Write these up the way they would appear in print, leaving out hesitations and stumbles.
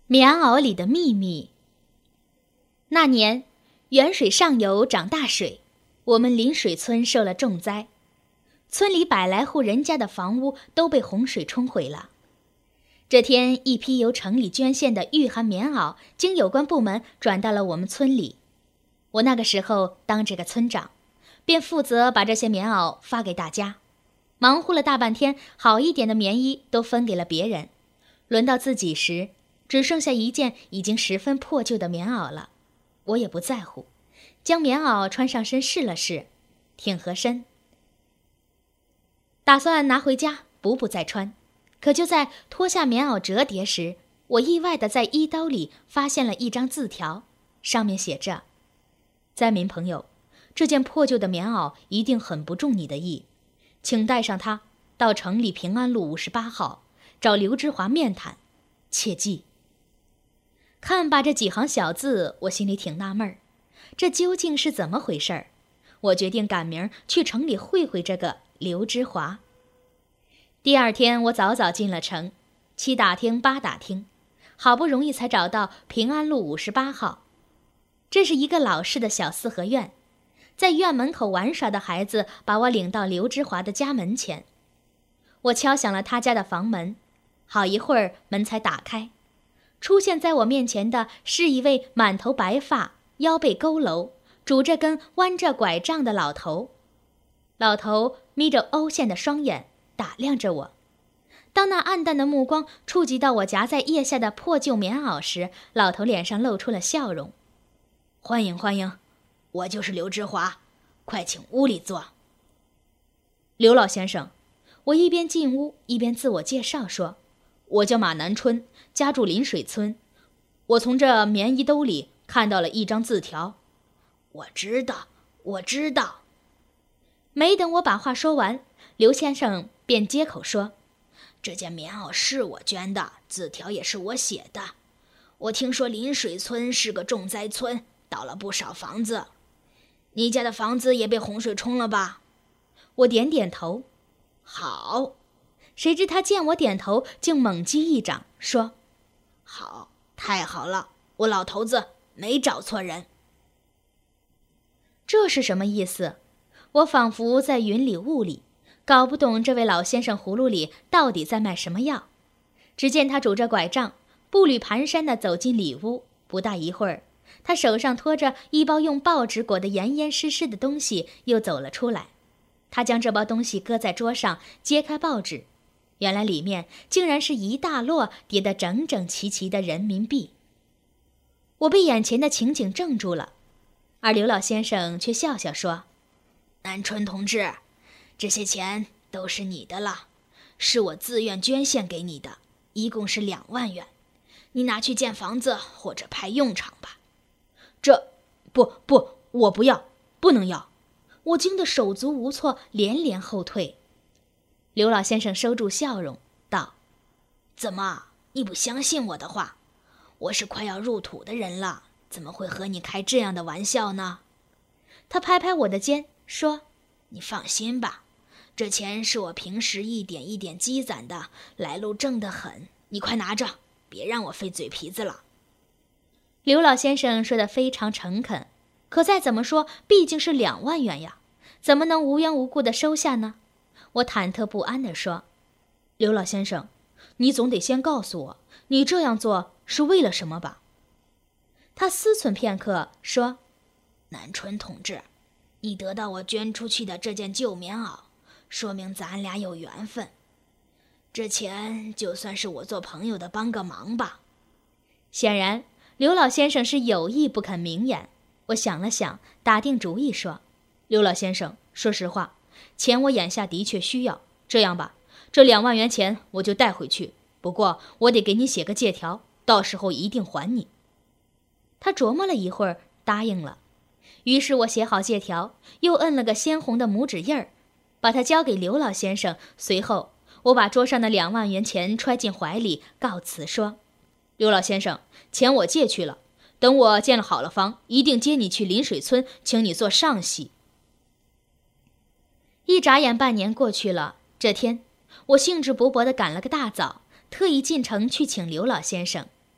棉袄里的秘密。那年，沅水上游涨大水，我们临水村受了重灾，村里100来户人家的房屋都被洪水冲毁了。这天，一批由城里捐献的御寒棉袄，经有关部门转到了我们村里。我那个时候当这个村长，便负责把这些棉袄发给大家。忙活了大半天，好一点的棉衣都分给了别人，轮到自己时，只剩下一件已经十分破旧的棉袄了。我也不在乎，将棉袄穿上身试了试，挺合身，打算拿回家补再穿。可就在脱下棉袄折叠时，我意外地在衣兜里发现了一张字条，上面写着：灾民朋友，这件破旧的棉袄一定很不中你的意，请带上它到城里平安路58号找刘之华面谈，切记。看罢这几行小字，我心里挺纳闷儿，这究竟是怎么回事儿？我决定赶明儿去城里会会这个刘之华。第二天，我早早进了城，七打听八打听，好不容易才找到平安路58号。这是一个老式的小四合院，在院门口玩耍的孩子把我领到刘之华的家门前。我敲响了他家的房门，好一会儿门才打开。出现在我面前的是一位满头白发、腰背佝偻、拄着根弯着拐杖的老头。老头眯着凹陷的双眼打量着我，当那暗淡的目光触及到我夹在腋下的破旧棉袄时，老头脸上露出了笑容。欢迎欢迎，我就是刘之华，快请屋里坐。刘老先生，我一边进屋一边自我介绍说，我叫马南春，家住临水村。我从这棉衣兜里看到了一张字条。我知道。没等我把话说完，刘先生便接口说，这件棉袄是我捐的，字条也是我写的。我听说临水村是个重灾村，倒了不少房子。你家的房子也被洪水冲了吧？我点点头。好。谁知他见我点头，竟猛击一掌，说：好，太好了，我老头子没找错人。这是什么意思？我仿佛在云里雾里，搞不懂这位老先生葫芦里到底在卖什么药。只见他拄着拐杖，步履蹒跚地走进里屋，不大一会儿，他手上托着一包用报纸裹得严严实实的东西，又走了出来。他将这包东西搁在桌上，揭开报纸，原来里面竟然是一大摞叠得整整齐齐的人民币。我被眼前的情景怔住了，而刘老先生却笑笑说：南春同志，这些钱都是你的了，是我自愿捐献给你的，一共是2万元，你拿去建房子或者派用场吧。不，我不要，不能要。我惊得手足无措，连连后退。刘老先生收住笑容，道：怎么，你不相信我的话？我是快要入土的人了，怎么会和你开这样的玩笑呢？他拍拍我的肩，说：你放心吧，这钱是我平时一点一点积攒的，来路正得很，你快拿着，别让我费嘴皮子了。刘老先生说得非常诚恳，可再怎么说毕竟是2万元呀，怎么能无缘无故地收下呢？我忐忑不安地说：刘老先生，你总得先告诉我，你这样做是为了什么吧？他思忖片刻，说：南春同志，你得到我捐出去的这件旧棉袄，说明咱俩有缘分。这钱就算是我做朋友的帮个忙吧。显然，刘老先生是有意不肯明言。我想了想，打定主意说：刘老先生，说实话，钱我眼下的确需要。这样吧，这2万元钱我就带回去，不过我得给你写个借条，到时候一定还你。他琢磨了一会儿，答应了。于是我写好借条，又摁了个鲜红的拇指印儿，把它交给刘老先生。随后，我把桌上的2万元钱揣进怀里，告辞说：刘老先生，钱我借去了，等我建了好了房，一定接你去临水村，请你做上席。一眨眼半年过去了，这天，我兴致勃勃地赶了个大早，特意进城去请刘老先生。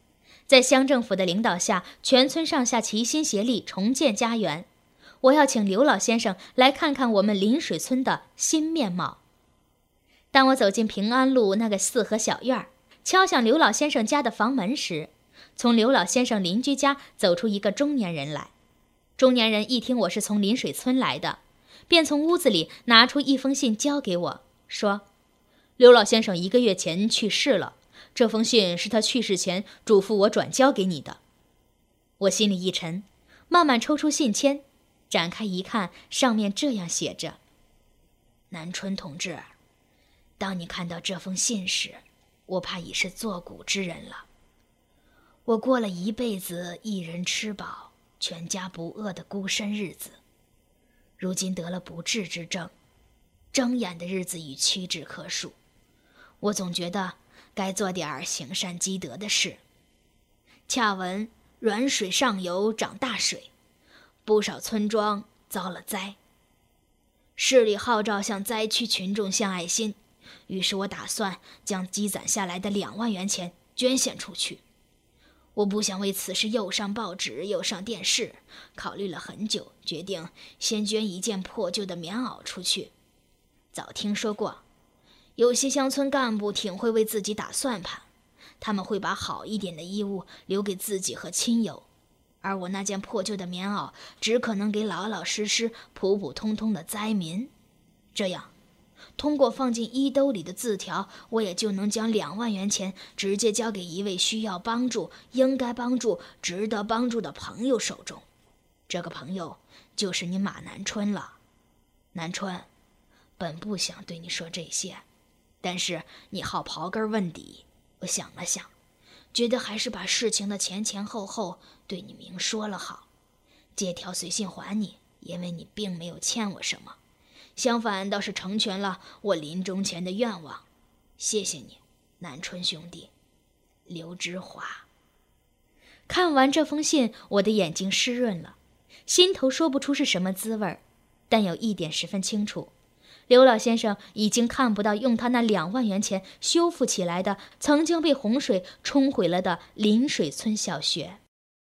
在乡政府的领导下，全村上下齐心协力重建家园。我要请刘老先生来看看我们临水村的新面貌。当我走进平安路那个四合小院，敲响刘老先生家的房门时，从刘老先生邻居家走出一个中年人来。中年人一听我是从临水村来的，便从屋子里拿出一封信交给我，说：刘老先生1个月前去世了，这封信是他去世前嘱咐我转交给你的。我心里一沉，慢慢抽出信签，展开一看，上面这样写着：南春同志，当你看到这封信时，我怕已是作古之人了。我过了一辈子一人吃饱全家不饿的孤身日子，如今得了不治之症，睁眼的日子已屈指可数。我总觉得该做点行善积德的事。恰闻软水上游涨大水，不少村庄遭了灾。市里号召向灾区群众献爱心，于是我打算将积攒下来的2万元钱捐献出去。我不想为此事又上报纸又上电视，考虑了很久，决定先捐一件破旧的棉袄出去。早听说过有些乡村干部挺会为自己打算盘，他们会把好一点的衣物留给自己和亲友，而我那件破旧的棉袄只可能给老老实实普普通通的灾民。这样通过放进衣兜里的字条，我也就能将2万元钱直接交给一位需要帮助、应该帮助、值得帮助的朋友手中。这个朋友就是你马南春了。南春，本不想对你说这些，但是你好刨根问底，我想了想，觉得还是把事情的前前后后对你明说了好。借条随信还你，因为你并没有欠我什么，相反倒是成全了我临终前的愿望。谢谢你，南春兄弟。刘之华。看完这封信，我的眼睛湿润了，心头说不出是什么滋味，但有一点十分清楚，刘老先生已经看不到用他那2万元钱修复起来的曾经被洪水冲毁了的临水村小学。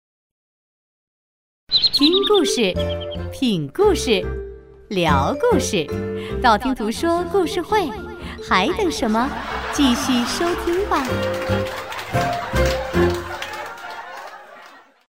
听故事，品故事，聊故事，道听途说故事会，还等什么？继续收听吧。